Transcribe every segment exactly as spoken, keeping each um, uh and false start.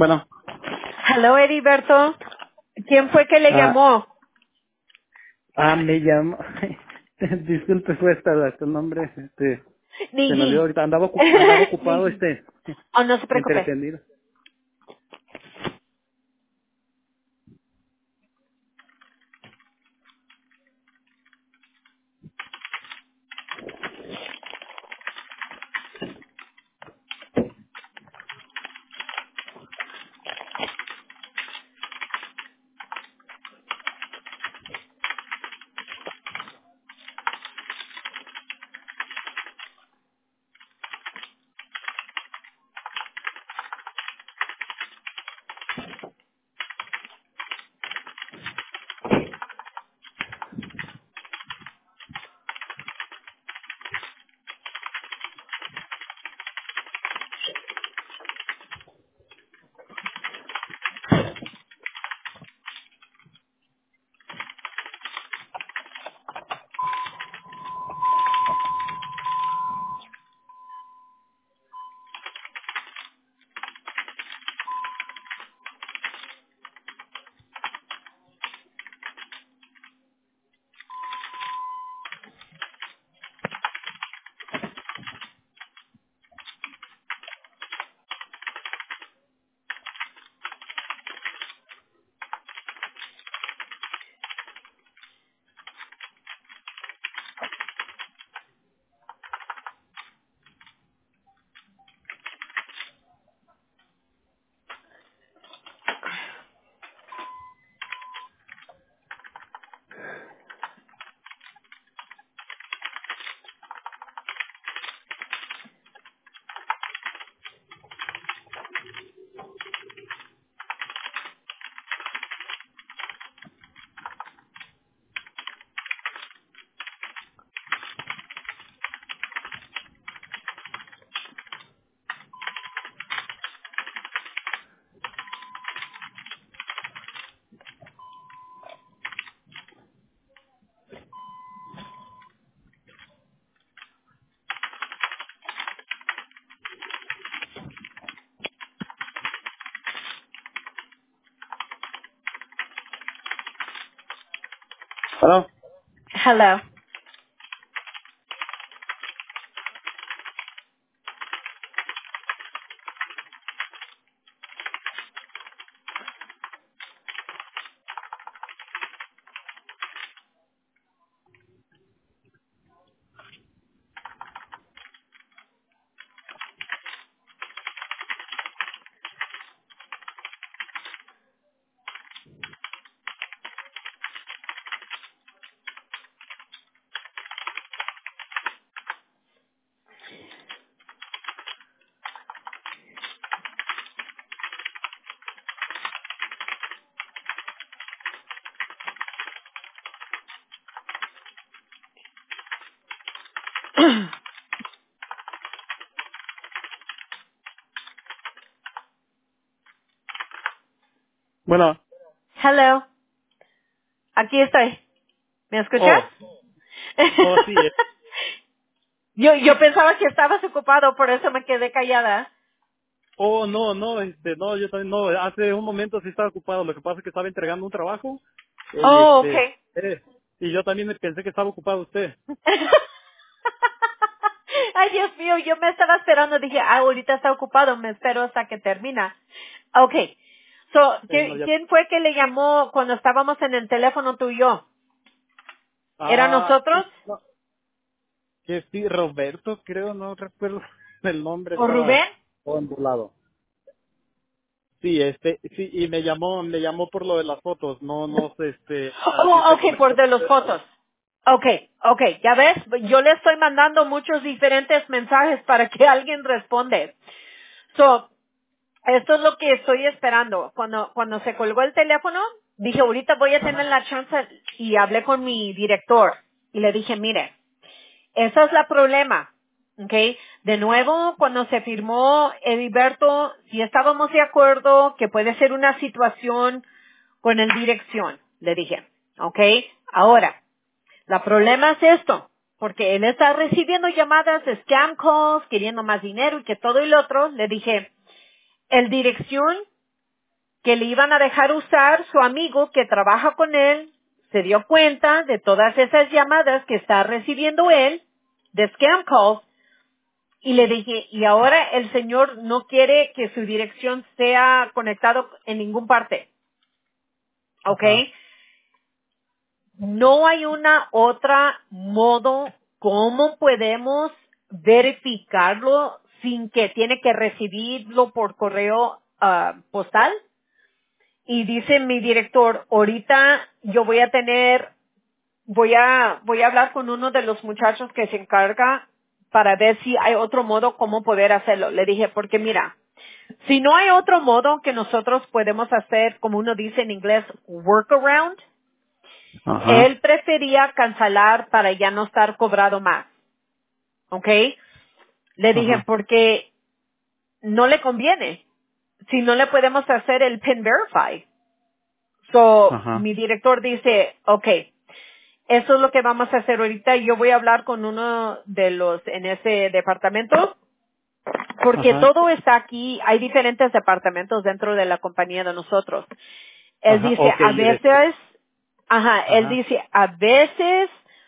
Bueno, Hello, Heriberto. ¿Quién fue que le ah, llamó? ah, me llamo. Disculpe, fue hasta tu nombre, este, se me olvidó Niji. ahorita. Andaba, ocup- andaba ocupado, Niji. este, Oh, no se preocupe. entretenido. Bueno, Hello. bueno, Hello. Aquí estoy. ¿Me escuchas? oh, oh, sí, eh. yo, yo pensaba que estabas ocupado, por eso me quedé callada. Oh, no, no, este, no, yo también, no, hace un momento sí estaba ocupado, lo que pasa es que estaba entregando un trabajo, y Oh, este, okay. eh, y yo también pensé que estaba ocupado usted. Ay, Dios mío, yo me estaba esperando. Dije, ah, ahorita está ocupado, me espero hasta que termina. Okay. So, Eh, no, ¿qui- ya, ¿quién fue que le llamó cuando estábamos en el teléfono tú y yo? ¿Era ah, nosotros no, que sí, Roberto, creo, no recuerdo el nombre, o estaba Rubén? todo embolado. Sí, este, sí, y me llamó, me llamó por lo de las fotos, no, no sé, este, ah, si Oh, usted okay, por comentó de con los usted. fotos. Okay, okay, ya ves, yo le estoy mandando muchos diferentes mensajes para que alguien responde. So, esto es lo que estoy esperando. Cuando, cuando se colgó el teléfono, dije, ahorita voy a tener Ajá. la chance y hablé con mi director y le dije, mire, ese es el problema. ¿Ok? De nuevo, cuando se firmó Heriberto, si estábamos de acuerdo que puede ser una situación con el dirección, le dije. ¿Ok? Ahora, la problema es esto, porque él está recibiendo llamadas de scam calls, queriendo más dinero y que todo y lo otro. Le dije, el dirección que le iban a dejar usar su amigo que trabaja con él, se dio cuenta de todas esas llamadas que está recibiendo él, de scam calls, y le dije, y ahora el señor no quiere que su dirección sea conectado en ningún parte, ¿ok? Ajá. No hay una otra modo cómo podemos verificarlo sin que tiene que recibirlo por correo ah, postal. Y dice mi director, ahorita yo voy a tener, voy a, voy a hablar con uno de los muchachos que se encarga para ver si hay otro modo cómo poder hacerlo. Le dije, porque mira, si no hay otro modo que nosotros podemos hacer, como uno dice en inglés, workaround, Ajá. él prefería cancelar para ya no estar cobrado más. ¿Ok? Le dije, Ajá. porque no le conviene. Si no le podemos hacer el PIN Verify. So, Ajá. mi director dice, ok, eso es lo que vamos a hacer ahorita. Yo voy a hablar con uno de los en ese departamento. Porque Ajá. todo está aquí. Hay diferentes departamentos dentro de la compañía de nosotros. Él Ajá. dice, Ok, a y este. veces, ajá, él Ajá. dice, a veces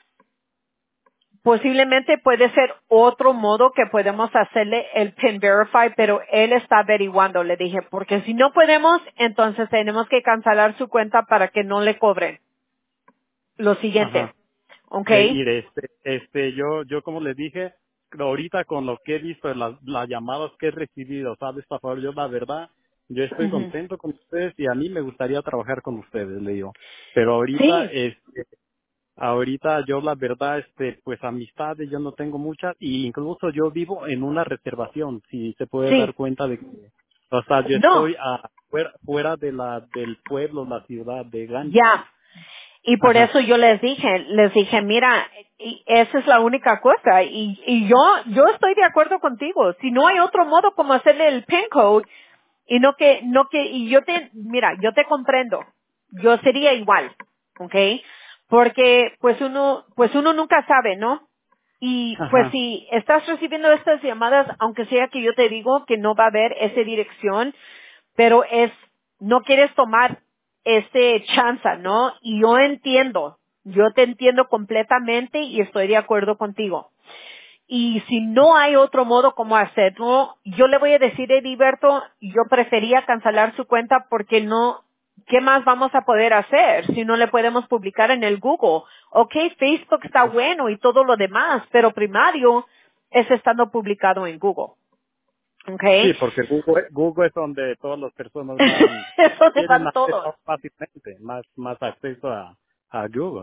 posiblemente puede ser otro modo que podemos hacerle el PIN Verify, pero él está averiguando, le dije, porque si no podemos, entonces tenemos que cancelar su cuenta para que no le cobren. Lo siguiente, Ajá. ¿ok? Eh, y de este, este, yo, yo como les dije, ahorita con lo que he visto, las, las llamadas que he recibido, sabes, por favor, yo la verdad, yo estoy Ujú. contento con ustedes y a mí me gustaría trabajar con ustedes, le digo. Pero ahorita, Sí, este, ahorita yo la verdad, este, pues amistades yo no tengo muchas y incluso yo vivo en una reservación, si se puede dar sí, cuenta de que, o sea, yo no, estoy a, fuera, fuera de la, del pueblo, la ciudad de Ganj. ya. Y por Ajá, eso yo les dije, les dije, mira, y esa es la única cosa. Y, y yo, yo estoy de acuerdo contigo. Si no hay otro modo como hacerle el PIN code, y no que, no que, y yo te, mira, yo te comprendo. Yo sería igual, ¿ok? Porque, pues uno, pues uno nunca sabe, ¿no? Y pues ajá, si estás recibiendo estas llamadas, aunque sea que yo te digo que no va a haber esa dirección, pero es, no quieres tomar ese chance, ¿no? Y yo entiendo, yo te entiendo completamente y estoy de acuerdo contigo. Y si no hay otro modo como hacerlo, yo le voy a decir a Heriberto, yo prefería cancelar su cuenta porque no, ¿qué más vamos a poder hacer si no le podemos publicar en el Google? Ok, Facebook está bueno y todo lo demás, pero primario es estando publicado en Google. Ok. sí, porque Google, Google es donde todas las personas van, Eso se tienen van acceso todos. fácilmente, más, más acceso a, a Google.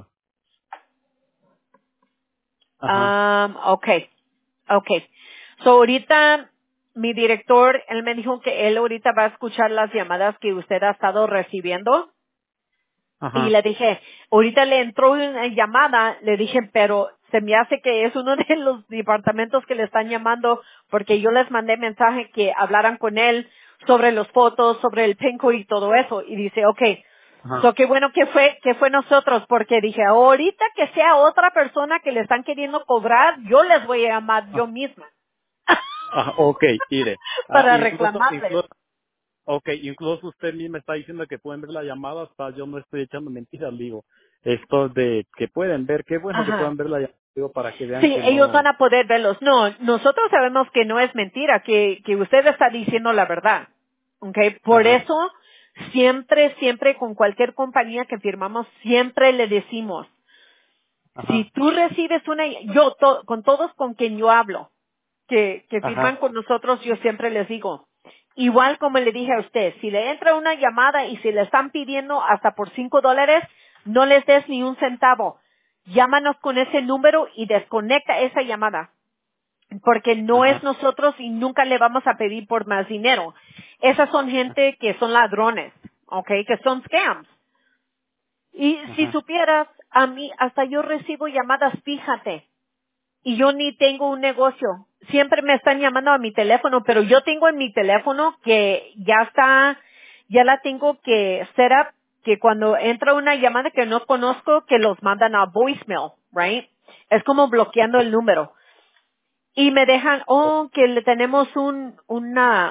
Ajá, Um, okay, okay. So ahorita mi director, él me dijo que él ahorita va a escuchar las llamadas que usted ha estado recibiendo y ajá, le dije, ahorita le entró una llamada, le dije, pero se me hace que es uno de los departamentos que le están llamando porque yo les mandé mensaje que hablaran con él sobre los fotos, sobre el PIN code y todo eso. Y dice, okay, ajá. so qué bueno que fue, que fue nosotros porque dije, ahorita que sea otra persona que le están queriendo cobrar, yo les voy a llamar yo misma Ajá, ok, mire, ah, para incluso, reclamarles. incluso, ok, incluso usted misma está diciendo que pueden ver la llamada, hasta yo no estoy echando mentiras, digo, esto de que pueden ver, qué bueno que Ajá. puedan ver la llamada, digo, para que vean Sí, que ellos no, van a poder verlos. No, nosotros sabemos que no es mentira, que, que usted está diciendo la verdad. ¿Ok? Por ajá, eso, siempre, siempre con cualquier compañía que firmamos, siempre le decimos, si ajá, tú recibes una, yo, to- con todos con quien yo hablo, que, que firman ajá, con nosotros, yo siempre les digo, igual como le dije a usted, si le entra una llamada y si le están pidiendo hasta por cinco dólares, no les des ni un centavo. Llámanos con ese número y desconecta esa llamada. Porque no es ajá, nosotros y nunca le vamos a pedir por más dinero. Esas son gente que son ladrones, ¿ok? Que son scams. Y si ajá, supieras, a mí hasta yo recibo llamadas, fíjate, y yo ni tengo un negocio. Siempre me están llamando a mi teléfono, pero yo tengo en mi teléfono que ya está, ya la tengo que set up, que cuando entra una llamada que no conozco, que los mandan a voicemail, right? Es como bloqueando el número. Y me dejan, oh, que le tenemos un, una,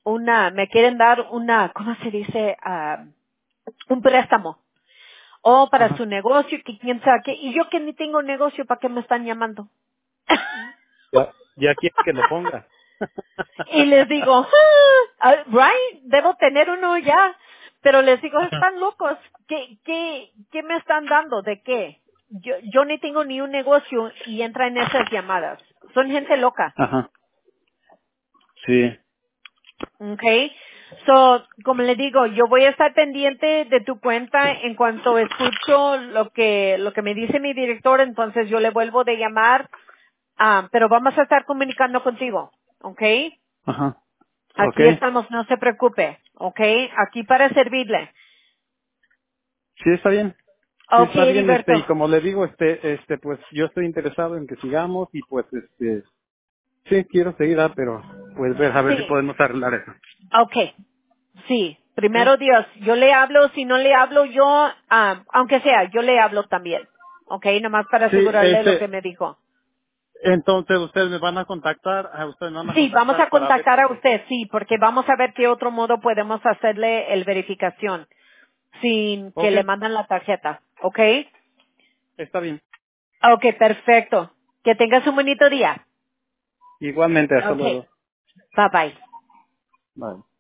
una, me quieren dar una, ¿cómo se dice? Ah, un préstamo. O para su Ajá. negocio, que quién sabe qué. Y yo que ni tengo negocio, ¿para qué me están llamando? Ya, ya quiere que lo ponga. Y les digo, ah, ah, right, debo tener uno ya. Pero les digo, están locos. ¿Qué, qué, qué me están dando? ¿De qué? Yo, yo ni tengo ni un negocio y entra en esas llamadas. Son gente loca. Ajá. Sí. Okay. So, como le digo, yo voy a estar pendiente de tu cuenta en cuanto escucho lo que, lo que me dice mi director, entonces yo le vuelvo de llamar, ah, pero vamos a estar comunicando contigo. Okay. Ajá. Aquí Okay. estamos, no se preocupe. Okay. Aquí para servirle. Sí, está bien. Sí, Okay, está bien, este, y Heriberto. como le digo, este, este, pues yo estoy interesado en que sigamos y pues, este, sí, quiero seguir, ah, pero pues ver, a ver si Sí. podemos arreglar eso. Okay. Sí. ¿Sí? Primero Dios, yo le hablo, si no le hablo yo, ah, aunque sea, yo le hablo también. Okay, nomás para Sí, asegurarle lo que este, me dijo. entonces ustedes me van a contactar, a ustedes me van a Sí, vamos contactar a para ver contactar a este. usted, sí, porque vamos a ver qué otro modo podemos hacerle el verificación sin que Ok, le mandan la tarjeta, ¿ok? está bien. Ok, perfecto. Que tengas un bonito día. Igualmente, hasta Ok, luego. bye bye. Bye.